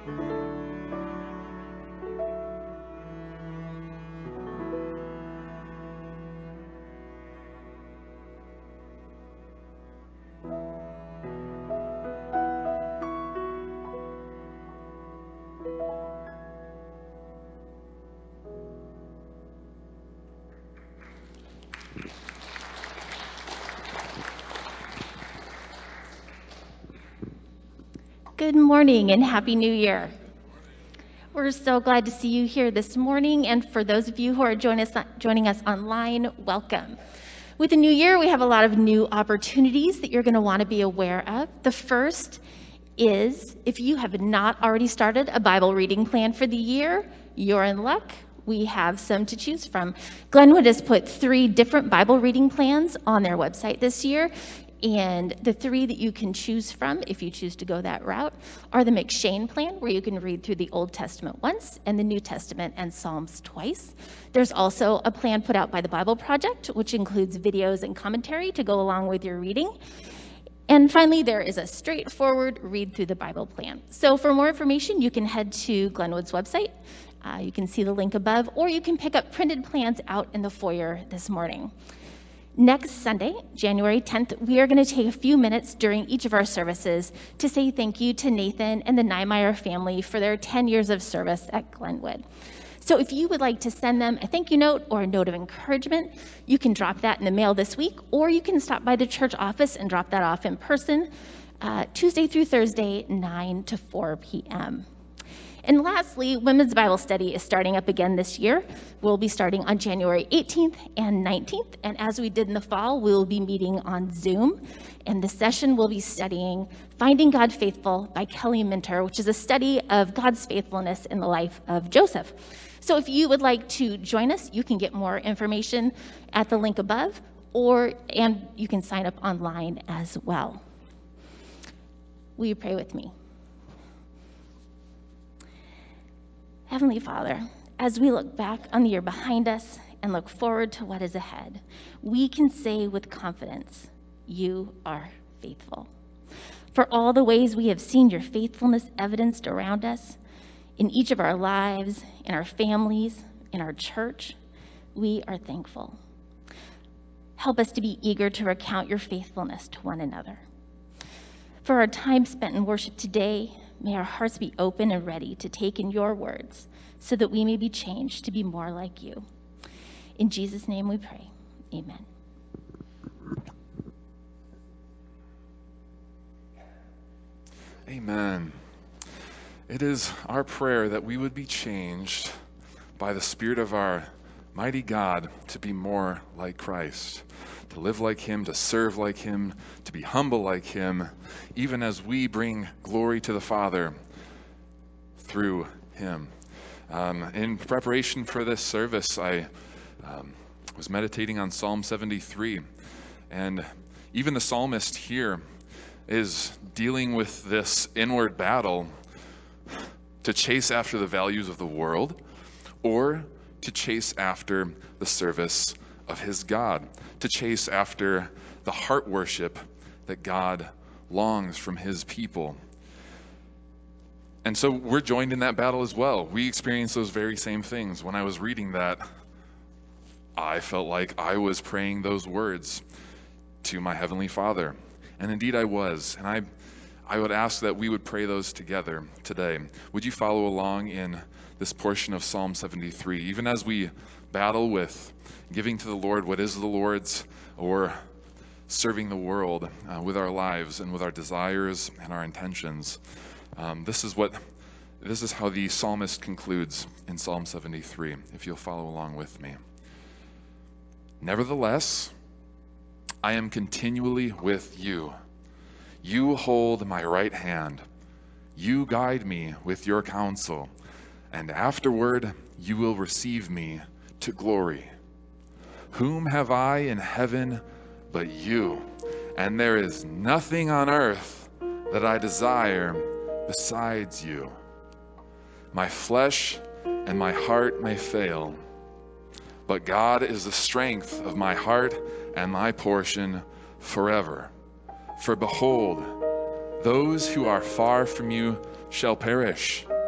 Good morning and Happy New Year. We're so glad to see you here this morning, and for those of you who are joining us online, welcome. With the new year, we have a lot of new opportunities that you're going to want to be aware of. The first is, if you have not already started a Bible reading plan for the year, you're in luck. We have some to choose from. Glenwood has put 3 different Bible reading plans on their website this year. And the 3 that you can choose from, if you choose to go that route, are the McShane plan, where you can read through the Old Testament once and the New Testament and Psalms twice. There's also a plan put out by the Bible Project, which includes videos and commentary to go along with your reading. And finally, there is a straightforward read through the Bible plan. So for more information, you can head to Glenwood's website. You can see the link above, or you can pick up printed plans out in the foyer this morning. Next Sunday, January 10th, we are going to take a few minutes during each of our services to say thank you to Nathan and the Niemeyer family for their 10 years of service at Glenwood. So if you would like to send them a thank you note or a note of encouragement, you can drop that in the mail this week, or you can stop by the church office and drop that off in person, Tuesday through Thursday, 9 to 4 p.m. And lastly, Women's Bible Study is starting up again this year. We'll be starting on January 18th and 19th. And as we did in the fall, we will be meeting on Zoom. And this session will be studying Finding God Faithful by Kelly Minter, which is a study of God's faithfulness in the life of Joseph. So if you would like to join us, you can get more information at the link above, and you can sign up online as well. Will you pray with me? Heavenly Father, as we look back on the year behind us and look forward to what is ahead, we can say with confidence, you are faithful. For all the ways we have seen your faithfulness evidenced around us, in each of our lives, in our families, in our church, we are thankful. Help us to be eager to recount your faithfulness to one another. For our time spent in worship today, may our hearts be open and ready to take in your words so that we may be changed to be more like you. In Jesus' name we pray. Amen. Amen. It is our prayer that we would be changed by the Spirit of our mighty God to be more like Christ, to live like him, to serve like him, to be humble like him, even as we bring glory to the Father through him. In preparation for this service, I was meditating on Psalm 73, and even the psalmist here is dealing with this inward battle to chase after the values of the world or to chase after the service of his God, to chase after the heart worship that God longs from his people. And so we're joined in that battle as well. We experience those very same things. When I was reading that, I felt like I was praying those words to my Heavenly Father. And indeed I was. And I would ask that we would pray those together today. Would you follow along in this portion of Psalm 73, even as we battle with giving to the Lord what is the Lord's, or serving the world with our lives and with our desires and our intentions. This is how the psalmist concludes in Psalm 73, if you'll follow along with me. Nevertheless, I am continually with you. You hold my right hand. You guide me with your counsel, and afterward you will receive me to glory. Whom have I in heaven but you? And there is nothing on earth that I desire besides you. My flesh and my heart may fail, but God is the strength of my heart and my portion forever. For behold, those who are far from you shall perish.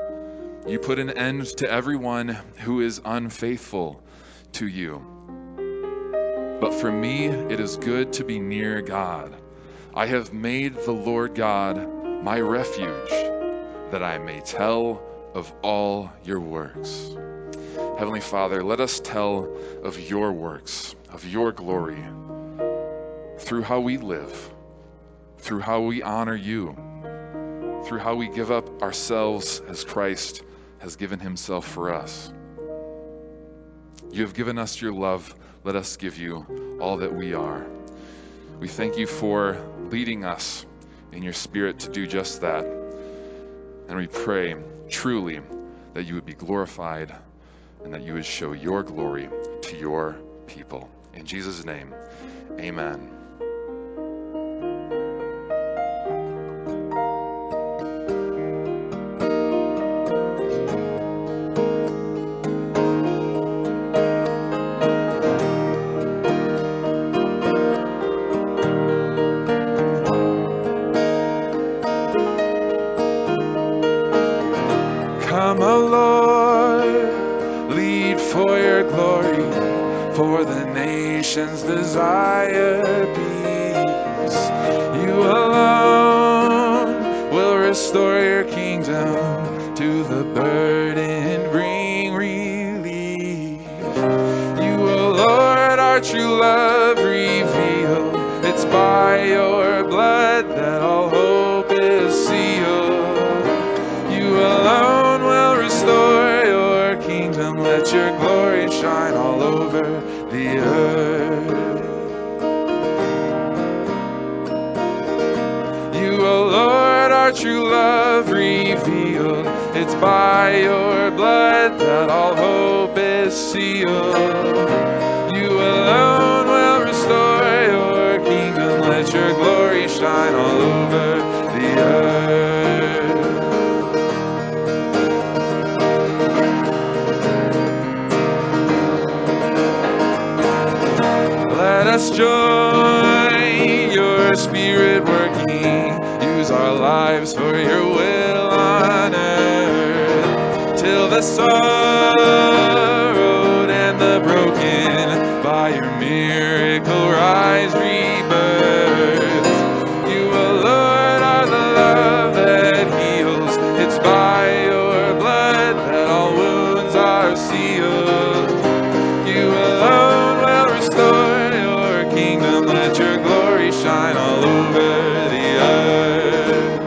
You put an end to everyone who is unfaithful to you. But for me, it is good to be near God. I have made the Lord God my refuge, that I may tell of all your works. Heavenly Father, let us tell of your works, of your glory, through how we live, through how we honor you, through how we give up ourselves as Christ has given himself for us. You have given us your love. Let us give you all that we are. We thank you for leading us in your Spirit to do just that. And we pray truly that you would be glorified and that you would show your glory to your people. In Jesus' name, amen. Come, O Lord, lead for your glory, for the nations desire peace. You alone will restore your kingdom, to the burden bring relief. You, O Lord, our true love reveal. It's by your blood that all hope is sealed. You alone will restore your kingdom. Let your glory shine all over the earth. You, O Lord, our true love revealed. It's by your blood that all hope is sealed. You alone will restore your kingdom. Let your glory shine all over the earth. Let us join your Spirit working. Use our lives for your will on earth, till the sorrowed and the broken by your miracle rise rebirth. You, O Lord, are the love that heals. It's by your blood that all wounds are sealed. You alone will restore your kingdom. Let your glory shine all over the earth.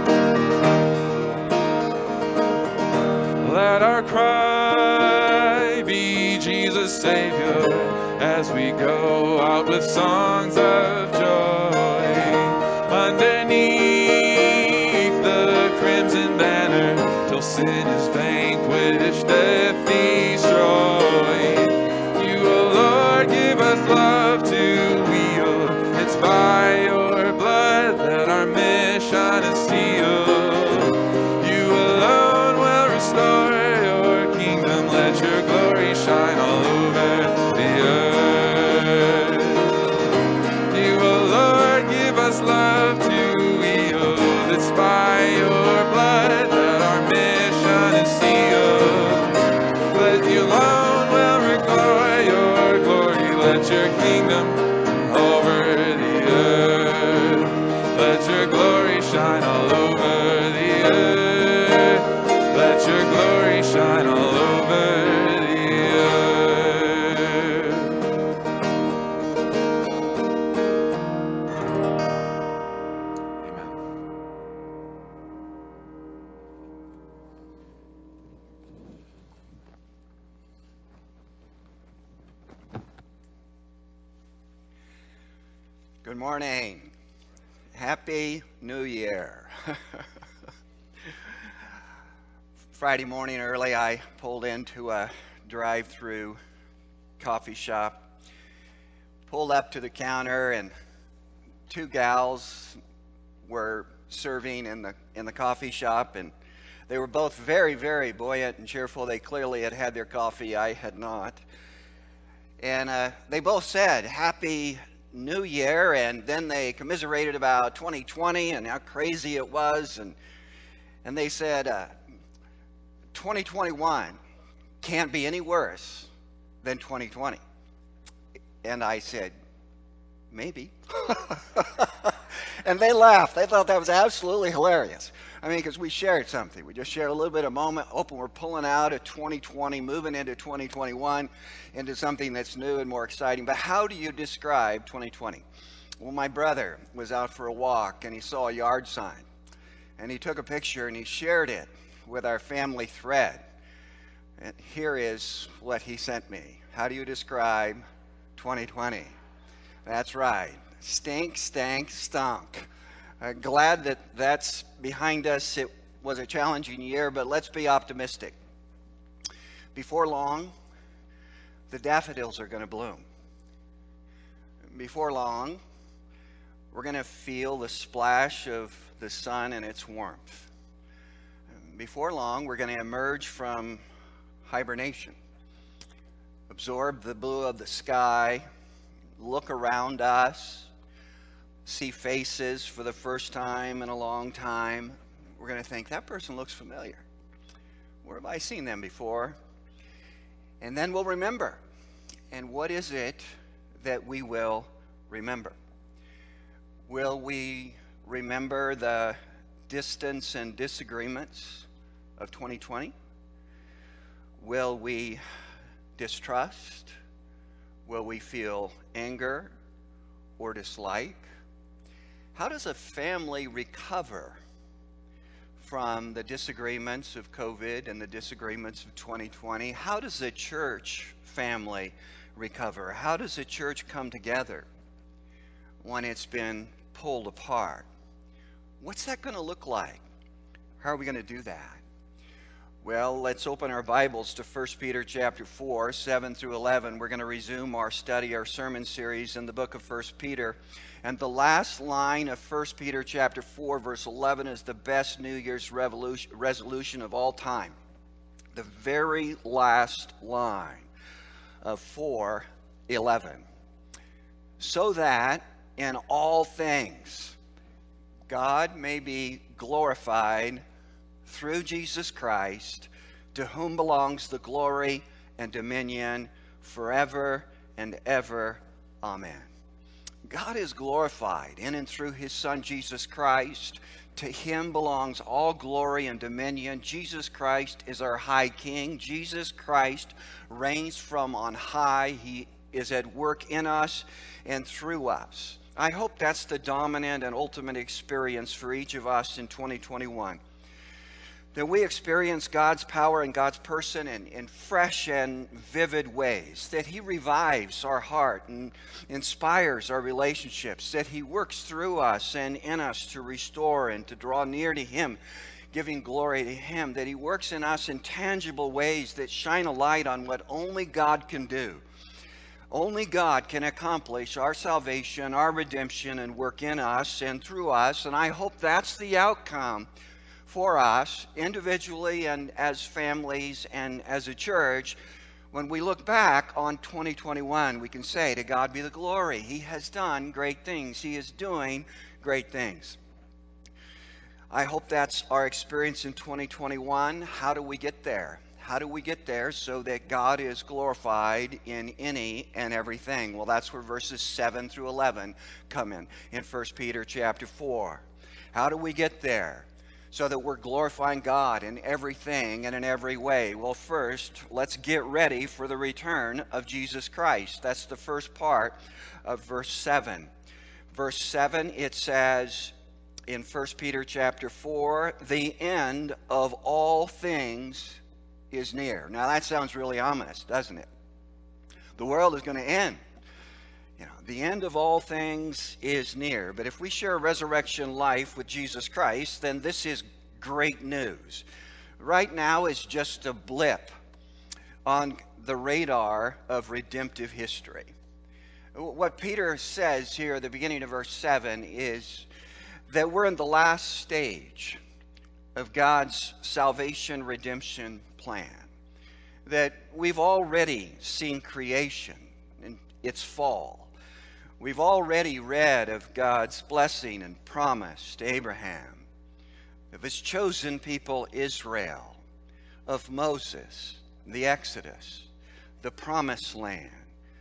Let our cry be Jesus Savior, as we go out with songs of joy. Underneath the crimson banner, till sin is vanquished, death destroyed. You, O Lord, give us love to wield. It's by your blood that our mission is sealed. You alone will restore your kingdom. Let your glory shine all over the earth. You, O Lord, give us love to wield. It's by your blood that our mission is sealed. Let you alone will restore your glory. Let your kingdom over the earth. Let your glory shine all over the earth. Let your glory shine all over the earth. Amen. Good morning. Happy New Year. Friday morning early, I pulled into a drive-through coffee shop, pulled up to the counter, and two gals were serving in the coffee shop, and they were both very, very buoyant and cheerful. They clearly had had their coffee. I had not. And they both said, Happy New Year, and then they commiserated about 2020 and how crazy it was, and they said, 2021 can't be any worse than 2020. And I said, maybe. And they laughed. They thought that was absolutely hilarious. I mean, because we shared something. We just shared a little bit of moment. We're pulling out of 2020, moving into 2021, into something that's new and more exciting. But how do you describe 2020? Well, my brother was out for a walk and he saw a yard sign. And he took a picture and he shared it with our family thread. And here is what he sent me. How do you describe 2020? That's right. Stink, stank, stunk. Glad that that's behind us. It was a challenging year, but let's be optimistic. Before long, the daffodils are going to bloom. Before long, we're going to feel the splash of the sun and its warmth. Before long, we're going to emerge from hibernation, absorb the blue of the sky, look around us, see faces for the first time in a long time. We're going to think, that person looks familiar. Where have I seen them before? And then we'll remember. And what is it that we will remember? Will we remember the distance and disagreements of 2020? Will we distrust? Will we feel anger or dislike? How does a family recover from the disagreements of COVID and the disagreements of 2020? How does a church family recover? How does a church come together when it's been pulled apart? What's that going to look like? How are we going to do that? Well, let's open our Bibles to 1 Peter chapter 4, 7 through 11. We're going to resume our study, our sermon series in the book of 1 Peter. And the last line of 1 Peter chapter 4, verse 11 is the best New Year's resolution of all time. The very last line of 4:11. So that in all things God may be glorified through Jesus Christ, to whom belongs the glory and dominion forever and ever. Amen. God is glorified in and through his Son, Jesus Christ. To him belongs all glory and dominion. Jesus Christ is our high king. Jesus Christ reigns from on high. He is at work in us and through us. I hope that's the dominant and ultimate experience for each of us in 2021. That we experience God's power and God's person in fresh and vivid ways. That he revives our heart and inspires our relationships. That he works through us and in us to restore and to draw near to him, giving glory to him. That he works in us in tangible ways that shine a light on what only God can do. Only God can accomplish our salvation, our redemption, and work in us and through us. And I hope that's the outcome for us individually and as families and as a church. When we look back on 2021, we can say, to God be the glory. He has done great things. He is doing great things. I hope that's our experience in 2021. How do we get there? How do we get there so that God is glorified in any and everything? Well, that's where verses 7 through 11 come in 1 Peter chapter 4. How do we get there so that we're glorifying God in everything and in every way? Well, first, let's get ready for the return of Jesus Christ. That's the first part of verse 7. Verse 7, it says in 1 Peter chapter 4, the end of all things is near. Now that sounds really ominous, doesn't it? The world is going to end. The end of all things is near. But if we share a resurrection life with Jesus Christ, then this is great news. Right now is just a blip on the radar of redemptive history. What Peter says here at the beginning of verse 7 is that we're in the last stage of God's salvation redemption plan. That we've already seen creation in its fall. We've already read of God's blessing and promise to Abraham, of his chosen people Israel, of Moses, the Exodus, the Promised Land,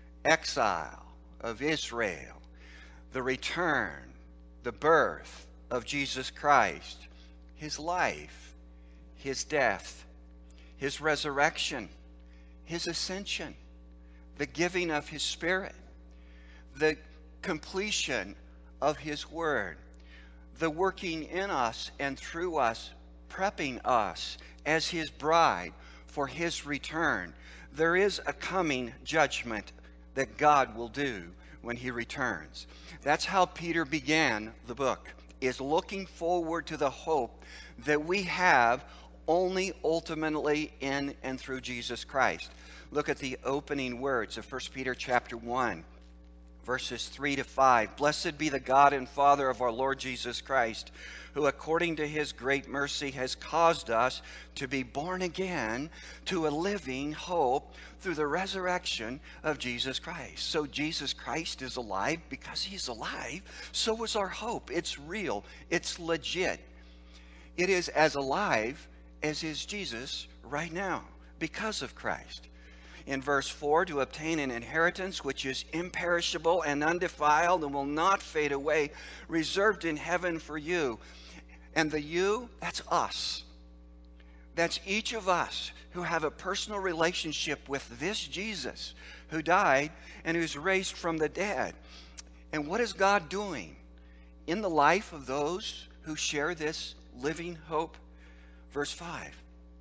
exile of Israel, the return, the birth of Jesus Christ, his life, his death, his resurrection, his ascension, the giving of his Spirit, the completion of his word, the working in us and through us, prepping us as his bride for his return. There is a coming judgment that God will do when he returns. That's how Peter began the book, is looking forward to the hope that we have only ultimately in and through Jesus Christ. Look at the opening words of 1 Peter chapter 1. Verses 3 to 5. Blessed be the God and Father of our Lord Jesus Christ, who according to his great mercy has caused us to be born again to a living hope through the resurrection of Jesus Christ. So Jesus Christ is alive. Because he's alive, so is our hope. It's real. It's legit. It is as alive as is Jesus right now because of Christ. In verse 4, to obtain an inheritance which is imperishable and undefiled and will not fade away, reserved in heaven for you. And the you, that's us. That's each of us who have a personal relationship with this Jesus who died and who's raised from the dead. And what is God doing in the life of those who share this living hope? Verse 5,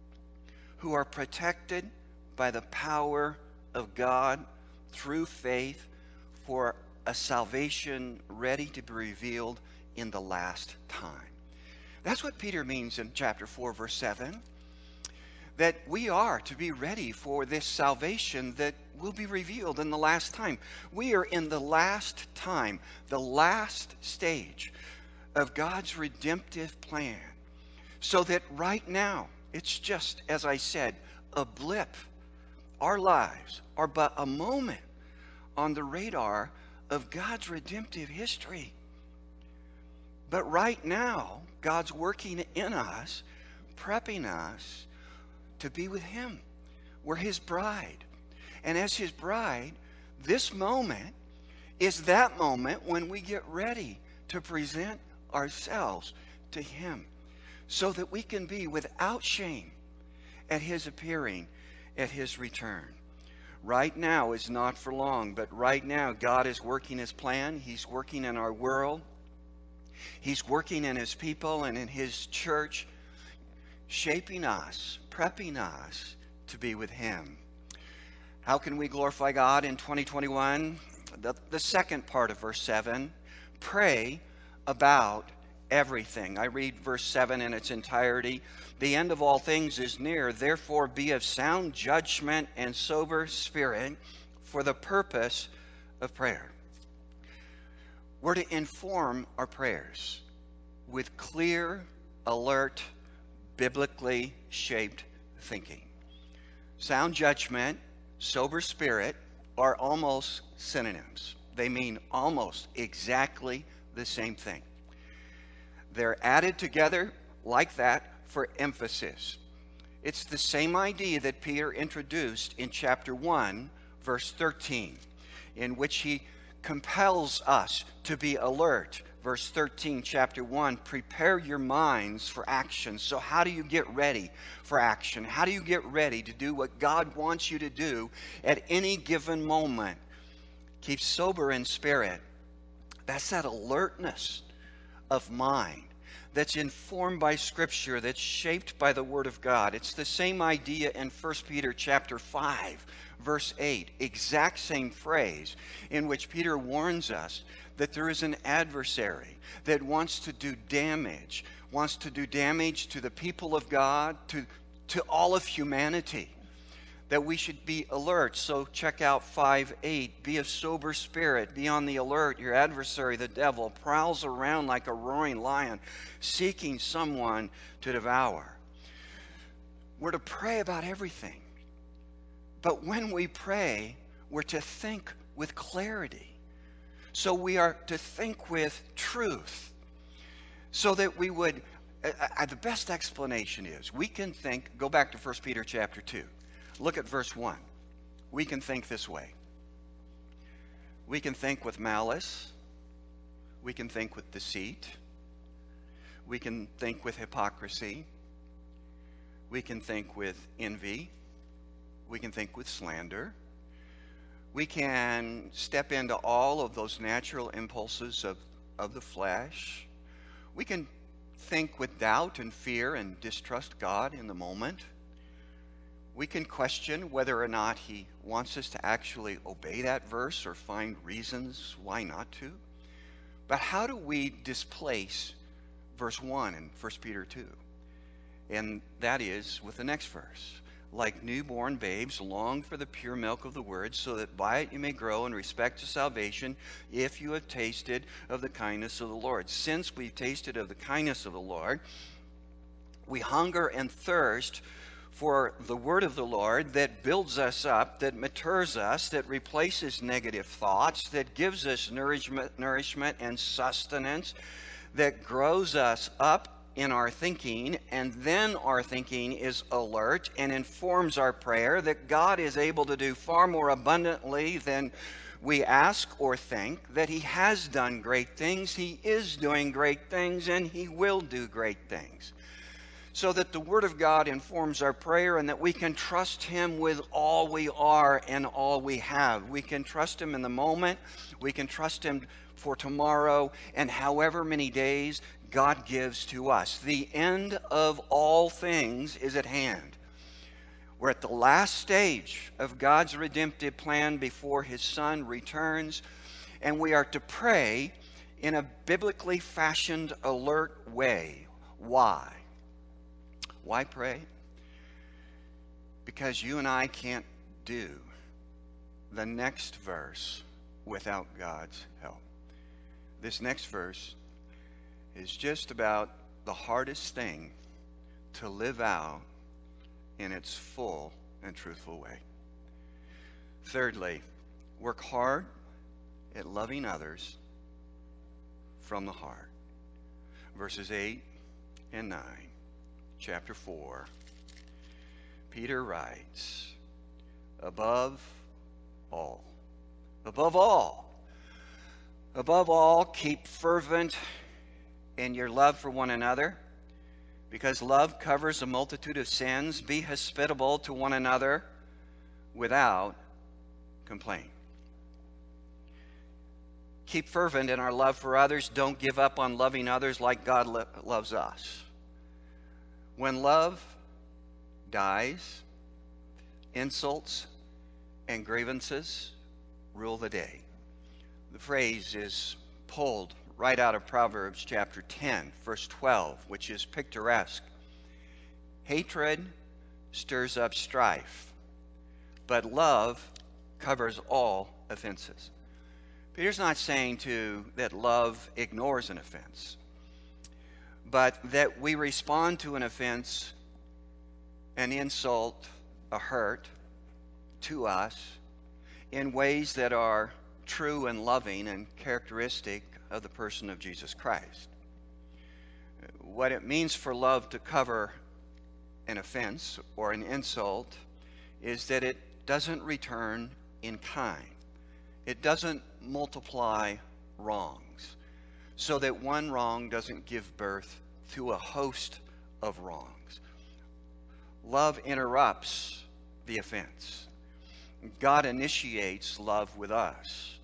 who are protected by the power of God through faith for a salvation ready to be revealed in the last time. That's what Peter means in chapter 4, verse 7, that we are to be ready for this salvation that will be revealed in the last time. We are in the last time, the last stage of God's redemptive plan, so that right now, it's just, as I said, a blip. Our lives are but a moment on the radar of God's redemptive history. But right now, God's working in us, prepping us to be with him. We're his bride. And as his bride, this moment is that moment when we get ready to present ourselves to him so that we can be without shame at his appearing, at his return. Right now is not for long, but right now God is working his plan. He's working in our world. He's working in his people and in his church, shaping us, prepping us to be with him. How can we glorify God in 2021? The second part of verse 7, pray about everything. I read verse 7 in its entirety. The end of all things is near. Therefore be of sound judgment and sober spirit for the purpose of prayer. We're to inform our prayers with clear, alert, biblically shaped thinking. Sound judgment, sober spirit are almost synonyms. They mean almost exactly the same thing. They're added together like that for emphasis. It's the same idea that Peter introduced in chapter 1, verse 13, in which he compels us to be alert. Verse 13, chapter 1, prepare your minds for action. So how do you get ready for action? How do you get ready to do what God wants you to do at any given moment? Keep sober in spirit. That's that alertness of mind that's informed by Scripture, that's shaped by the Word of God. It's the same idea in 1 Peter chapter 5, verse 8, exact same phrase in which Peter warns us that there is an adversary that wants to do damage to the people of God, to all of humanity, that we should be alert. So check out 5:8. Be of sober spirit. Be on the alert. Your adversary, the devil, prowls around like a roaring lion, seeking someone to devour. We're to pray about everything. But when we pray, we're to think with clarity. So we are to think with truth, so that we would The best explanation is we can think, go back to 1 Peter chapter 2. Look at verse 1. We can think this way. We can think with malice. We can think with deceit. We can think with hypocrisy. We can think with envy. We can think with slander. We can step into all of those natural impulses of the flesh. We can think with doubt and fear and distrust God in the moment. We can question whether or not he wants us to actually obey that verse or find reasons why not to. But how do we displace verse 1 in 1 Peter 2? And that is with the next verse. Like newborn babes, long for the pure milk of the word, so that by it you may grow in respect to salvation, if you have tasted of the kindness of the Lord. Since we've tasted of the kindness of the Lord, we hunger and thirst for the word of the Lord that builds us up, that matures us, that replaces negative thoughts, that gives us nourishment and sustenance, that grows us up in our thinking, and then our thinking is alert and informs our prayer, that God is able to do far more abundantly than we ask or think, that he has done great things, he is doing great things, and he will do great things. So that the Word of God informs our prayer and that we can trust him with all we are and all we have. We can trust him in the moment, we can trust him for tomorrow, and however many days God gives to us. The end of all things is at hand. We're at the last stage of God's redemptive plan before his Son returns, and we are to pray in a biblically fashioned, alert way. Why? Why pray? Because you and I can't do the next verse without God's help. This next verse is just about the hardest thing to live out in its full and truthful way. Thirdly, work hard at loving others from the heart. Verses 8 and 9, chapter 4. Peter writes, above all, keep fervent in your love for one another, because love covers a multitude of sins. Be hospitable to one another without complaint. Keep fervent in our love for others. Don't give up on loving others like God loves us. When love dies, insults and grievances rule the day. The phrase is pulled right out of Proverbs chapter 10, verse 12, which is picturesque. Hatred stirs up strife, but love covers all offenses. Peter's not saying that love ignores an offense, but that we respond to an offense, an insult, a hurt to us in ways that are true and loving and characteristic of the person of Jesus Christ. What it means for love to cover an offense or an insult is that it doesn't return in kind. It doesn't multiply wrongs, so that one wrong doesn't give birth to a host of wrongs. Love interrupts the offense. God initiates love with us.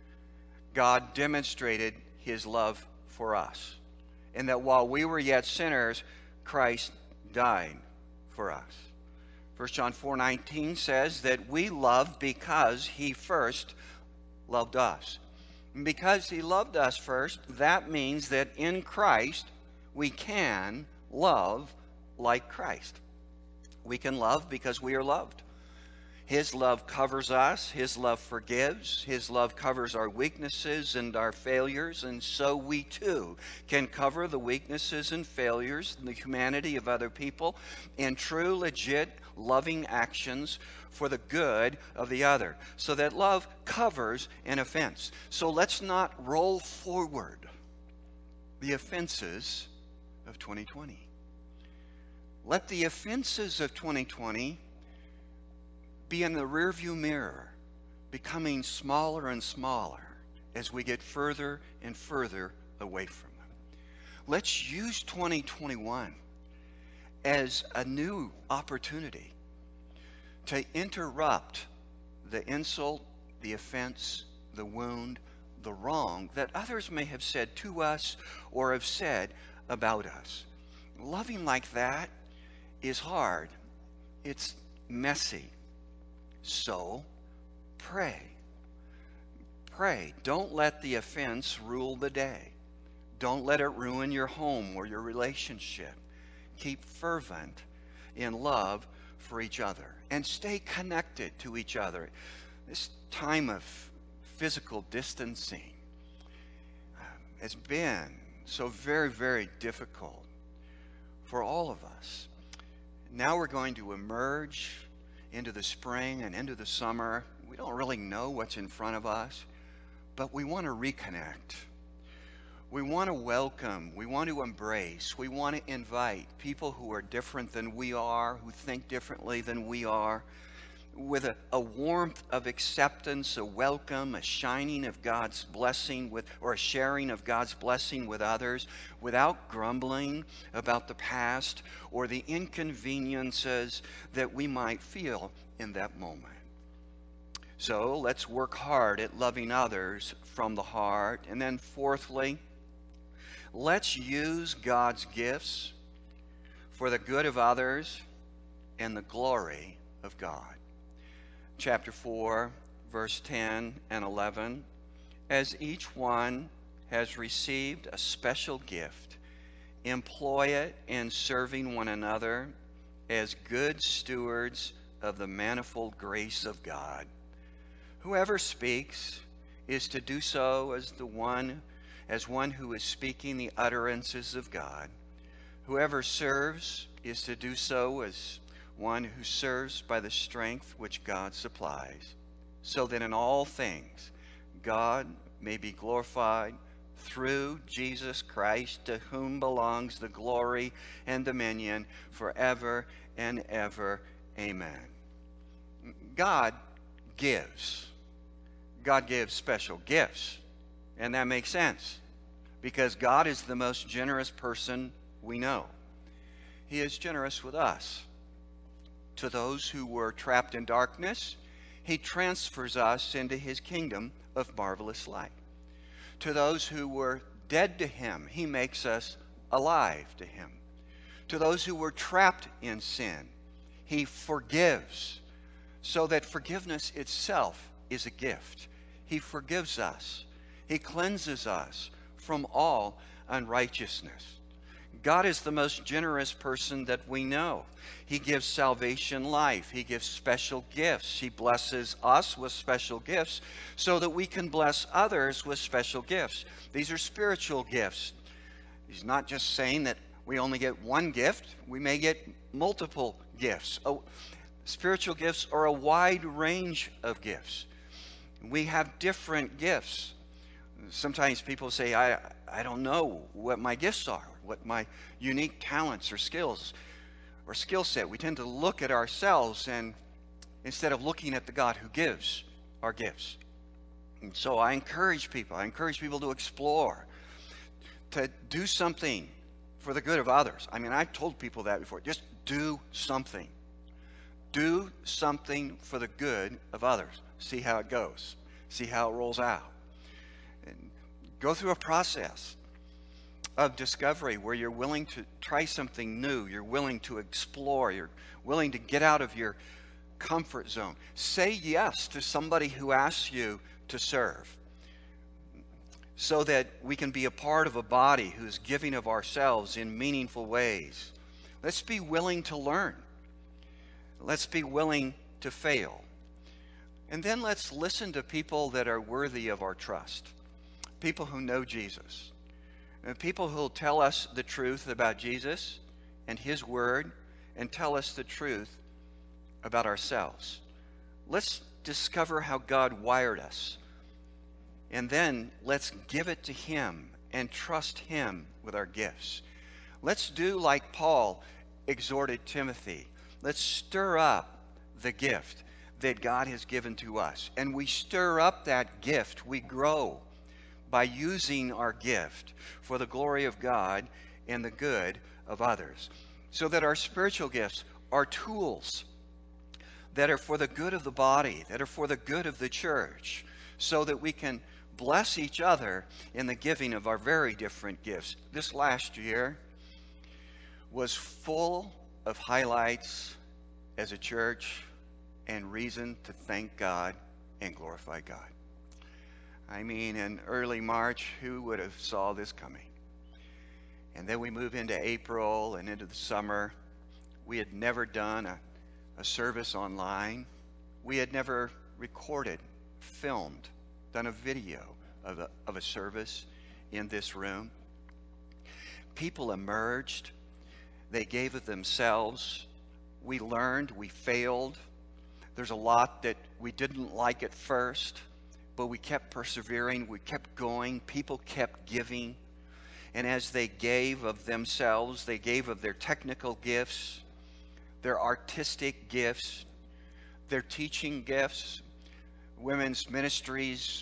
God demonstrated his love for us, and that while we were yet sinners, Christ died for us. 1 John 4:19 says that we love because he first loved us. And because he loved us first, that means that in Christ we can love like Christ. We can love because we are loved. His love covers us. His love forgives. His love covers our weaknesses and our failures. And so we too can cover the weaknesses and failures and the humanity of other people in true, legit, loving actions for the good of the other. So that love covers an offense. So let's not roll forward the offenses of 2020. Let the offenses of 2020 be in the rearview mirror, becoming smaller and smaller as we get further and further away from them. Let's use 2021 as a new opportunity to interrupt the insult, the offense, the wound, the wrong that others may have said to us or have said about us. Loving like that is hard. It's messy. So pray. Pray. Don't let the offense rule the day. Don't let it ruin your home or your relationship. Keep fervent in love for each other and stay connected to each other. This time of physical distancing has been so very, very difficult for all of us. Now we're going to emerge into the spring and into the summer. We don't really know what's in front of us, but we want to reconnect. We want to welcome, we want to embrace, we want to invite people who are different than we are, who think differently than we are, with a warmth of acceptance, a welcome, a shining of God's blessing with, or a sharing of God's blessing with others, without grumbling about the past or the inconveniences that we might feel in that moment. So let's work hard at loving others from the heart. And then fourthly, let's use God's gifts for the good of others and the glory of God. Chapter 4, verse 10 and 11. As each one has received a special gift, employ it in serving one another as good stewards of the manifold grace of God. Whoever speaks is to do so as one who is speaking the utterances of God. Whoever serves is to do so as one who serves by the strength which God supplies, so that in all things God may be glorified through Jesus Christ, to whom belongs the glory and dominion forever and ever. Amen. God gives. God gives special gifts, and that makes sense because God is the most generous person we know. He is generous with us. To those who were trapped in darkness, He transfers us into His kingdom of marvelous light. To those who were dead to Him, He makes us alive to Him. To those who were trapped in sin, He forgives, so that forgiveness itself is a gift. He forgives us. He cleanses us from all unrighteousness. God is the most generous person that we know. He gives salvation life. He gives special gifts. He blesses us with special gifts so that we can bless others with special gifts. These are spiritual gifts. He's not just saying that we only get one gift. We may get multiple gifts. Spiritual gifts are a wide range of gifts. We have different gifts. Sometimes people say, I don't know what my gifts are, what my unique talents or skills or skill set. We tend to look at ourselves and instead of looking at the God who gives our gifts. And so I encourage people to explore, to do something for the good of others. I mean, I've told people that before. Just do something. Do something for the good of others. See how it goes. See how it rolls out. And go through a process of discovery where you're willing to try something new. You're willing to explore. You're willing to get out of your comfort zone. Say yes to somebody who asks you to serve, so that we can be a part of a body who's giving of ourselves in meaningful ways. Let's be willing to learn. Let's be willing to fail. And then let's listen to people that are worthy of our trust. People who know Jesus. And people who will tell us the truth about Jesus and His Word and tell us the truth about ourselves. Let's discover how God wired us. And then let's give it to Him and trust Him with our gifts. Let's do like Paul exhorted Timothy. Let's stir up the gift that God has given to us. And we stir up that gift. We grow by using our gift for the glory of God and the good of others. So that our spiritual gifts are tools that are for the good of the body, that are for the good of the church, so that we can bless each other in the giving of our very different gifts. This last year was full of highlights as a church and reason to thank God and glorify God. I mean, in early March, who would have saw this coming? And then we move into April and into the summer. We had never done a service online. We had never recorded, filmed, done a video of a service in this room. People emerged. They gave of themselves. We learned. We failed. There's a lot that we didn't like at first, but we kept persevering. We kept going. People kept giving. And as they gave of themselves, they gave of their technical gifts, their artistic gifts, their teaching gifts, women's ministries,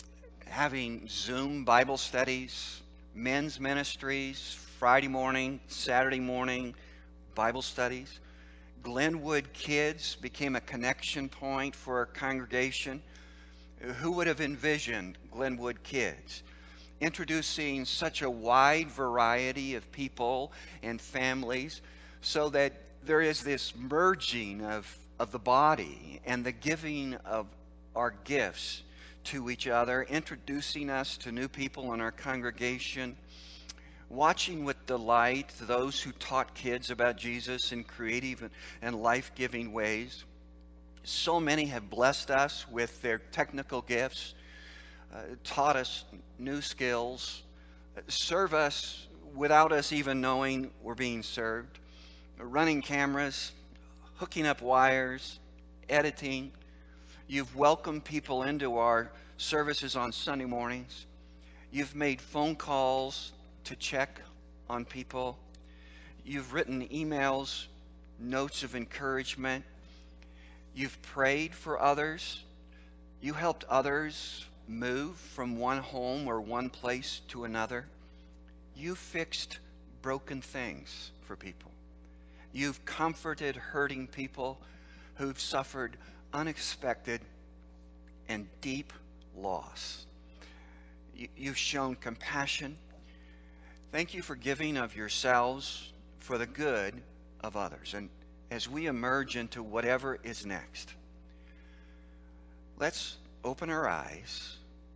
having Zoom Bible studies, men's ministries, Friday morning, Saturday morning Bible studies. Glenwood Kids became a connection point for our congregation. Who would have envisioned Glenwood Kids introducing such a wide variety of people and families, so that there is this merging of the body and the giving of our gifts to each other, introducing us to new people in our congregation, watching with delight those who taught kids about Jesus in creative and life-giving ways. So many have blessed us with their technical gifts, taught us new skills, serve us without us even knowing we're being served, running cameras, hooking up wires, editing. You've welcomed people into our services on Sunday mornings. You've made phone calls to check on people. You've written emails, notes of encouragement. You've prayed for others. You helped others move from one home or one place to another. You fixed broken things for people. You've comforted hurting people who've suffered unexpected and deep loss. You've shown compassion. Thank you for giving of yourselves for the good of others. And as we emerge into whatever is next, let's open our eyes,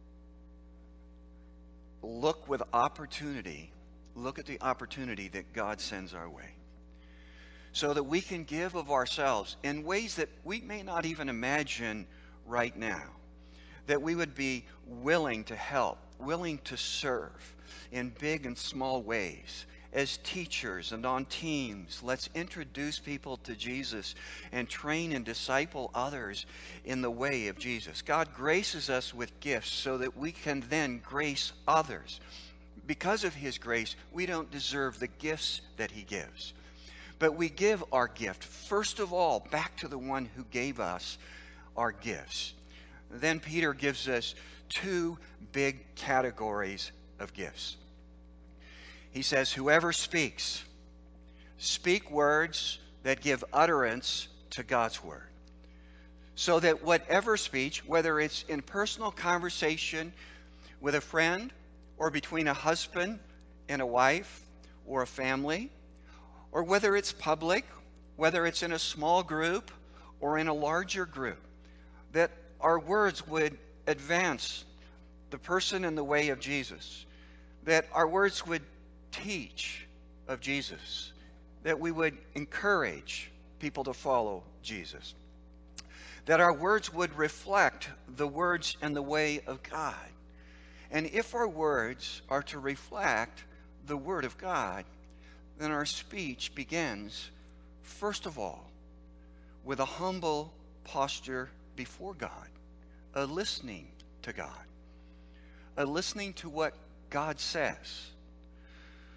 look with opportunity, look at the opportunity that God sends our way, so that we can give of ourselves in ways that we may not even imagine right now, that we would be willing to help, willing to serve in big and small ways. As teachers and on teams, let's introduce people to Jesus and train and disciple others in the way of Jesus. God graces us with gifts so that we can then grace others. Because of His grace, we don't deserve the gifts that He gives. But we give our gift, first of all, back to the one who gave us our gifts. Then Peter gives us two big categories of gifts. He says, whoever speaks, speak words that give utterance to God's word. So that whatever speech, whether it's in personal conversation with a friend, or between a husband and a wife, or a family, or whether it's public, whether it's in a small group or in a larger group, that our words would advance the person in the way of Jesus, that our words would teach of Jesus, that we would encourage people to follow Jesus, that our words would reflect the words and the way of God. And if our words are to reflect the Word of God, then our speech begins, first of all, with a humble posture before God, a listening to God, a listening to what God says,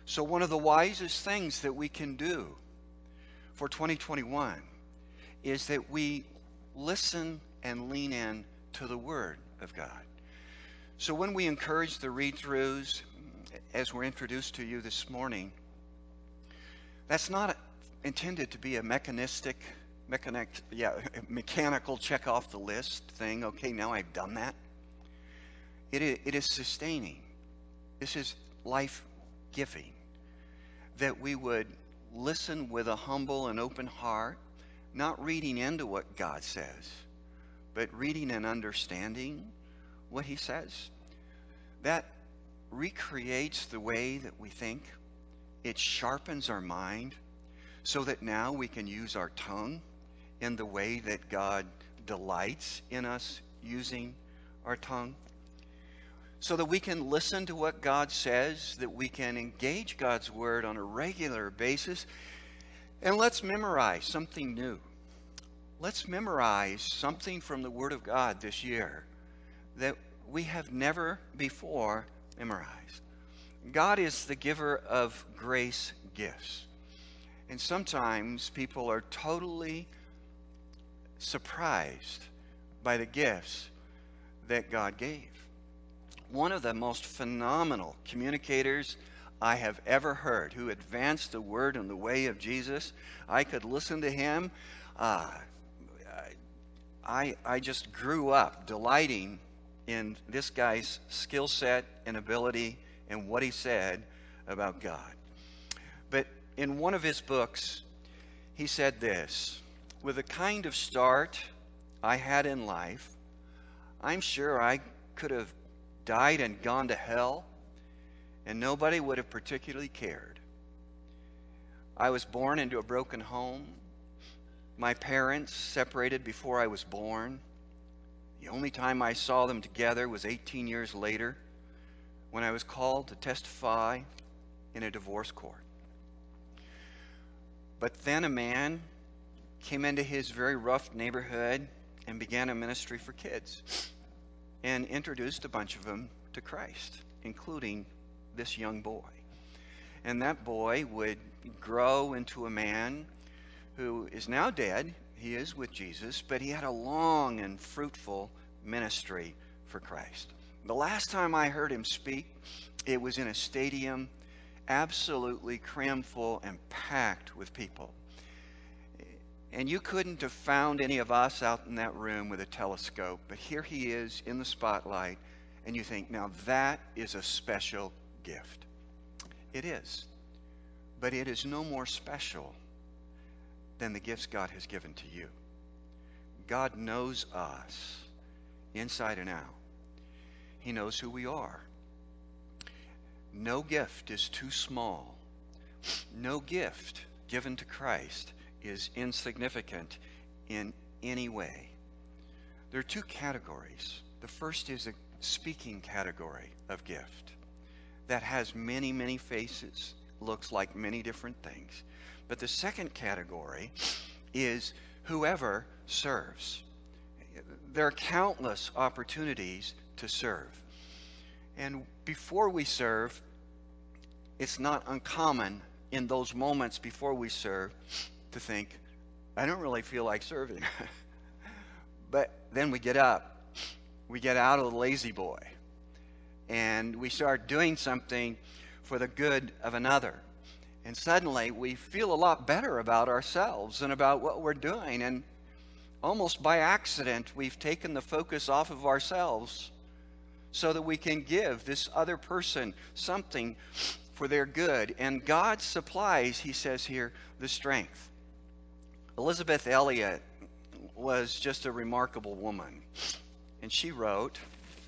So one of the wisest things that we can do for 2021 is that we listen and lean in to the Word of God. So when we encourage the read-throughs, as we're introduced to you this morning, that's not intended to be a mechanical check off the list thing. Okay, now I've done that. It is sustaining. This is life-giving. That we would listen with a humble and open heart, not reading into what God says, but reading and understanding what He says. That recreates the way that we think. It sharpens our mind so that now we can use our tongue in the way that God delights in us using our tongue. So that we can listen to what God says, that we can engage God's Word on a regular basis. And let's memorize something new. Let's memorize something from the Word of God this year that we have never before memorized. God is the giver of grace gifts. And sometimes people are totally surprised by the gifts that God gave. One of the most phenomenal communicators I have ever heard, who advanced the word in the way of Jesus. I could listen to him. I just grew up delighting in this guy's skill set and ability and what he said about God. But in one of his books, he said this: with the kind of start I had in life, I'm sure I could have died and gone to hell, and nobody would have particularly cared. I was born into a broken home. My parents separated before I was born. The only time I saw them together was 18 years later when I was called to testify in a divorce court. But then a man came into his very rough neighborhood and began a ministry for kids and introduced a bunch of them to Christ, including this young boy. And that boy would grow into a man who is now dead. He is with Jesus, but he had a long and fruitful ministry for Christ. The last time I heard him speak, it was in a stadium absolutely crammed full and packed with people. And you couldn't have found any of us out in that room with a telescope, but here he is in the spotlight, and you think, now that is a special gift. It is. But it is no more special than the gifts God has given to you. God knows us inside and out. He knows who we are. No gift is too small. No gift given to Christ is insignificant in any way. There are two categories. The first is a speaking category of gift that has many, many faces, looks like many different things. But the second category is whoever serves. There are countless opportunities to serve. And before we serve, it's not uncommon in those moments before we serve to think, I don't really feel like serving. But then we get up, we get out of the lazy boy, and we start doing something for the good of another. And suddenly we feel a lot better about ourselves and about what we're doing. And almost by accident, we've taken the focus off of ourselves so that we can give this other person something for their good. And God supplies, he says here, the strength. Elizabeth Elliot was just a remarkable woman. And she wrote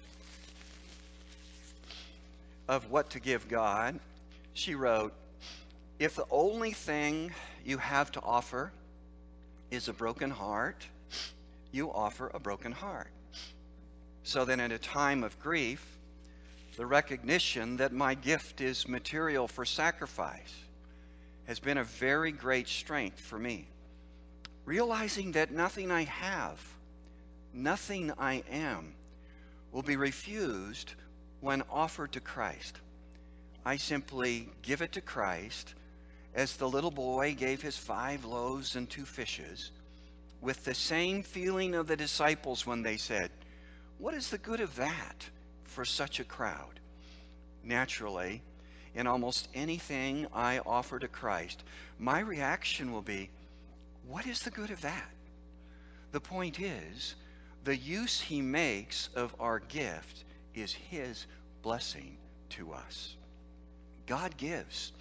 of what to give God. She wrote, if the only thing you have to offer is a broken heart, you offer a broken heart. So then in a time of grief, the recognition that my gift is material for sacrifice has been a very great strength for me. Realizing that nothing I have, nothing I am, will be refused when offered to Christ. I simply give it to Christ as the little boy gave his 5 loaves and 2 fishes, with the same feeling of the disciples when they said, "What is the good of that for such a crowd?" Naturally, in almost anything I offer to Christ, my reaction will be, "What is the good of that?" The point is, the use he makes of our gift is his blessing to us. God gives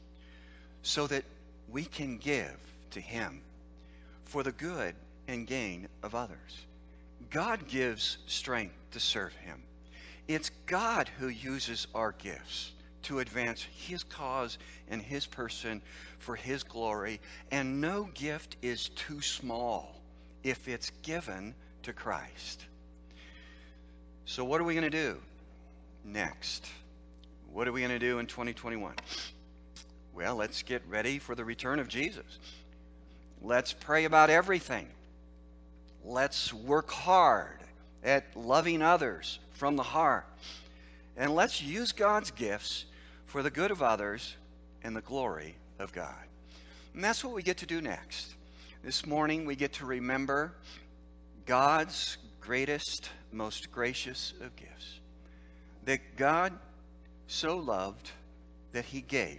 so that we can give to him for the good and gain of others. God gives strength to serve him. It's God who uses our gifts to advance his cause and his person for his glory, and no gift is too small if it's given to Christ. So what are we going to do next? What are we going to do in 2021? Well, let's get ready for the return of Jesus. Let's pray about everything. Let's work hard at loving others from the heart. And let's use God's gifts for the good of others and the glory of God. And that's what we get to do next. This morning we get to remember God's greatest, most gracious of gifts. That God so loved that he gave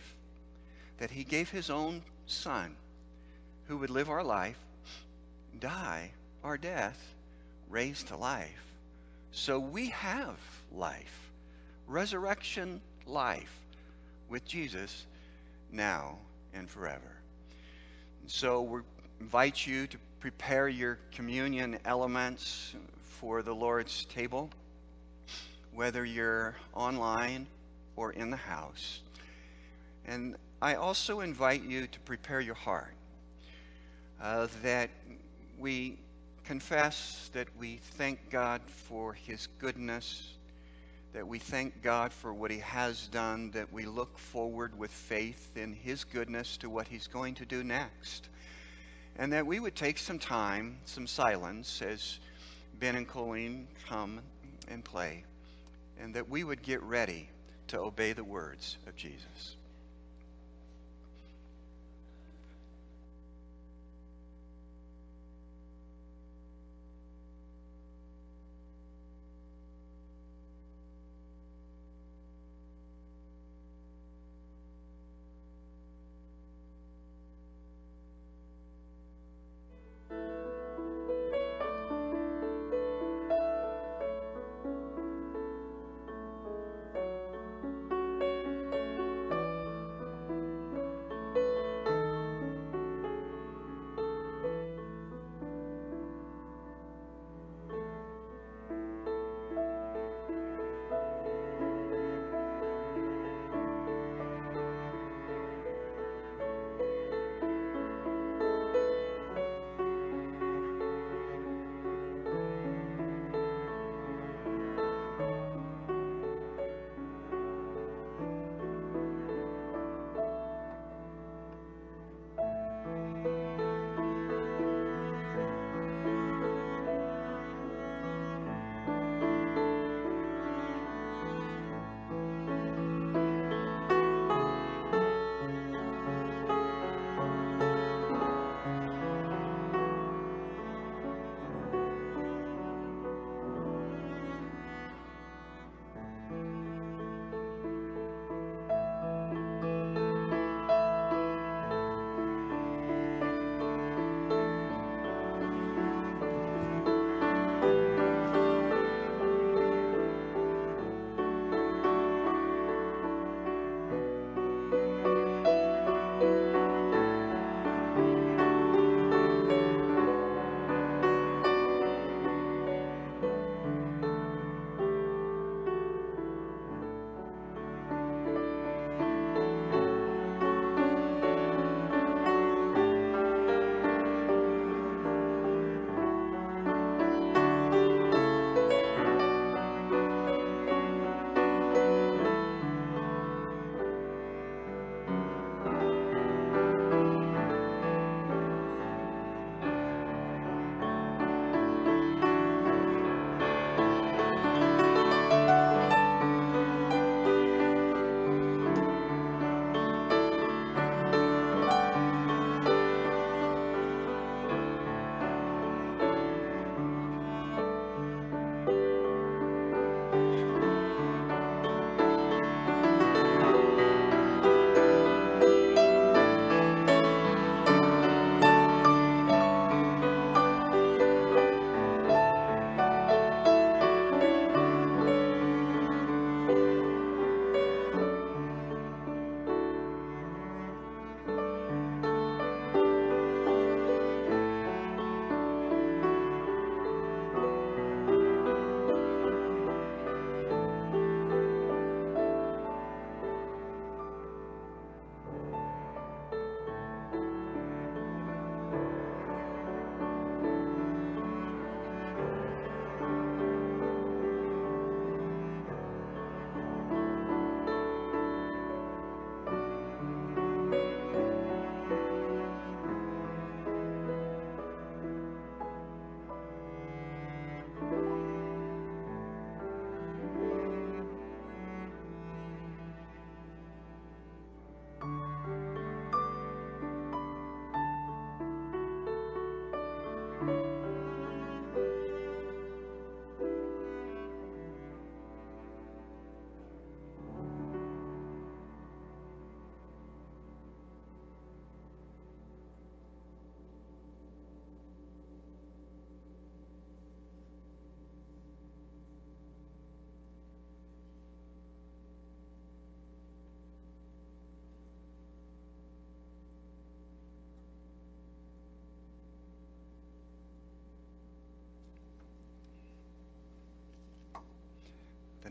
his own Son, who would live our life, die our death, raised to life. So we have life, resurrection life with Jesus now and forever. So we invite you to prepare your communion elements for the Lord's table, whether you're online or in the house. And I also invite you to prepare your heart, that we confess that we thank God for his goodness, that we thank God for what he has done, that we look forward with faith in his goodness to what he's going to do next, and that we would take some time, some silence as Ben and Colleen come and play, and that we would get ready to obey the words of Jesus.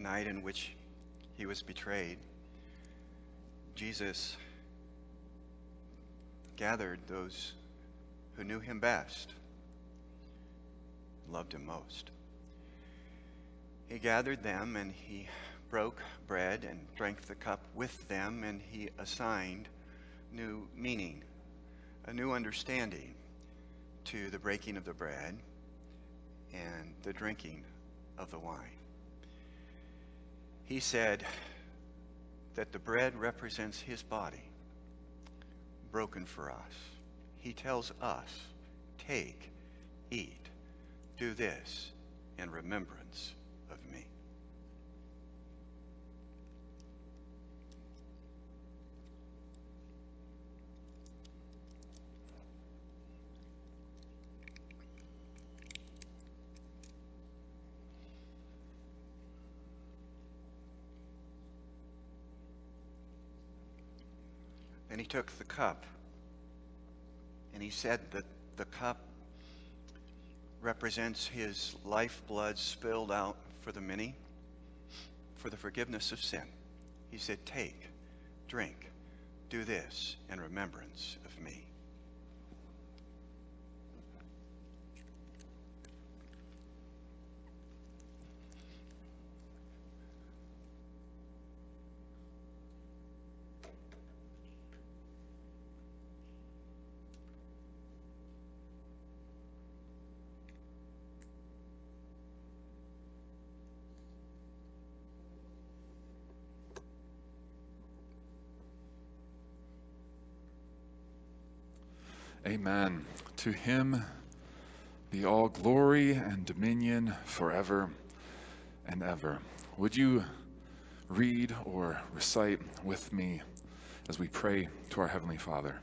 night in which he was betrayed, Jesus gathered those who knew him best, loved him most. He gathered them and he broke bread and drank the cup with them, and he assigned new meaning, a new understanding to the breaking of the bread and the drinking of the wine. He said that the bread represents his body broken for us. He tells us, take, eat, do this in remembrance of me. Then he took the cup, and he said that the cup represents his lifeblood spilled out for the many, for the forgiveness of sin. He said, take, drink, do this in remembrance of me. Amen. To him be all glory and dominion forever and ever. Would you read or recite with me as we pray to our Heavenly Father?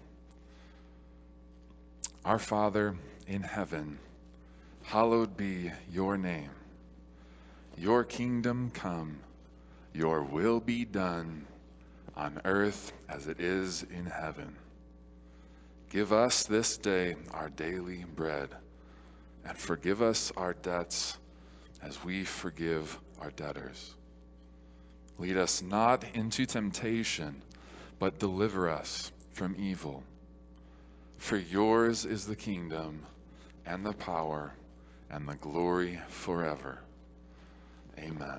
Our Father in heaven, hallowed be your name. Your kingdom come, your will be done on earth as it is in heaven. Give us this day our daily bread, and forgive us our debts as we forgive our debtors. Lead us not into temptation, but deliver us from evil. For yours is the kingdom, and the power, and the glory forever. Amen.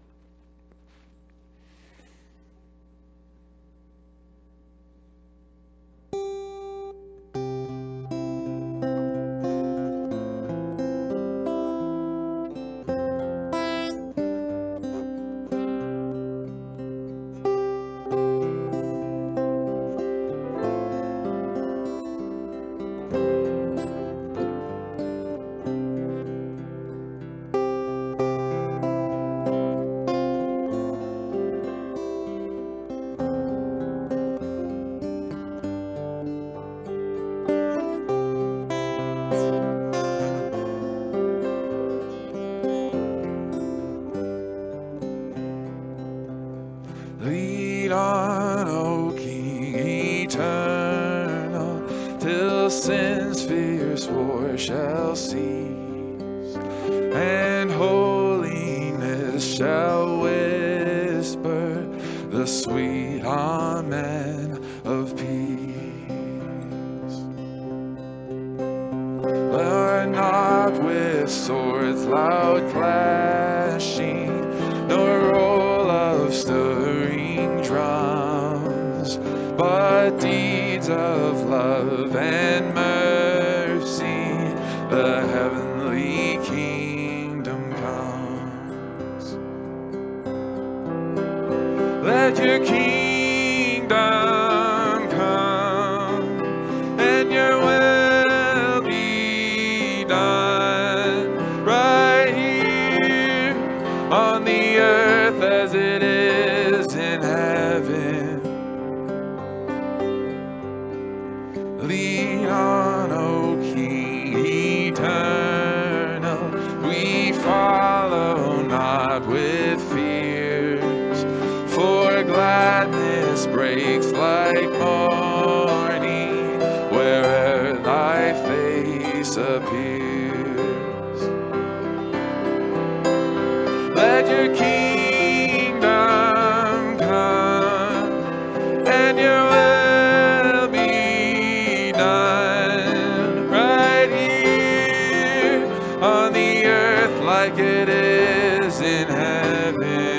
Lead on, O King eternal, till sin's fierce war shall cease, and holiness shall whisper the sweet amen of peace. But not with swords loud clashing, nor roll of stirring drums, but deeds of love and mercy, the heavenly kingdom comes. Let your kingdom come, and your will be done, right here on the earth as it is in heaven. Lead on, O King eternal, we follow not with fears, for gladness breaks like morning where'er thy face appears. Let your kingdom like it is in heaven.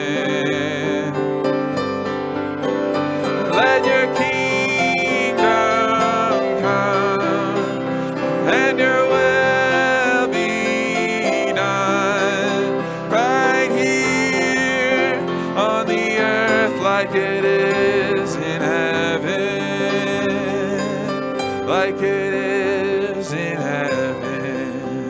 Let your kingdom come and your will be done right here on the earth like it is in heaven, like it is in heaven.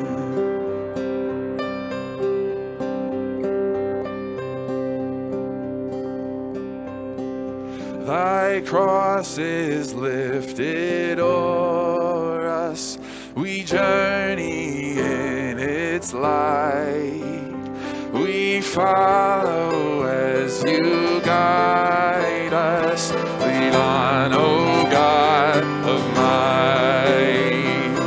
Thy cross is lifted o'er us, we journey in its light. We follow as you guide us. Lead on, O God of might.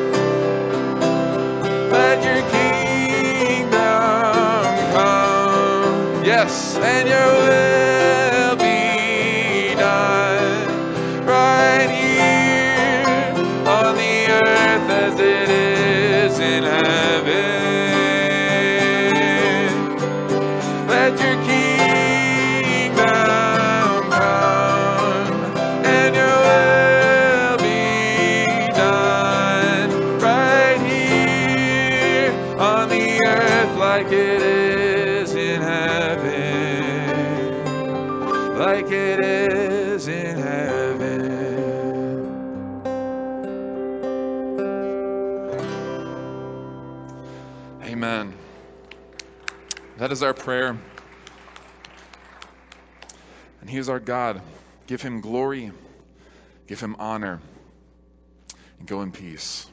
Let your kingdom come, yes, and your will be done right here on the earth as it is in heaven. Let your kingdom come and your will be done right here on the earth like it is in heaven, like it is in heaven. Amen. That is our prayer. And he is our God. Give him glory, give him honor, and go in peace.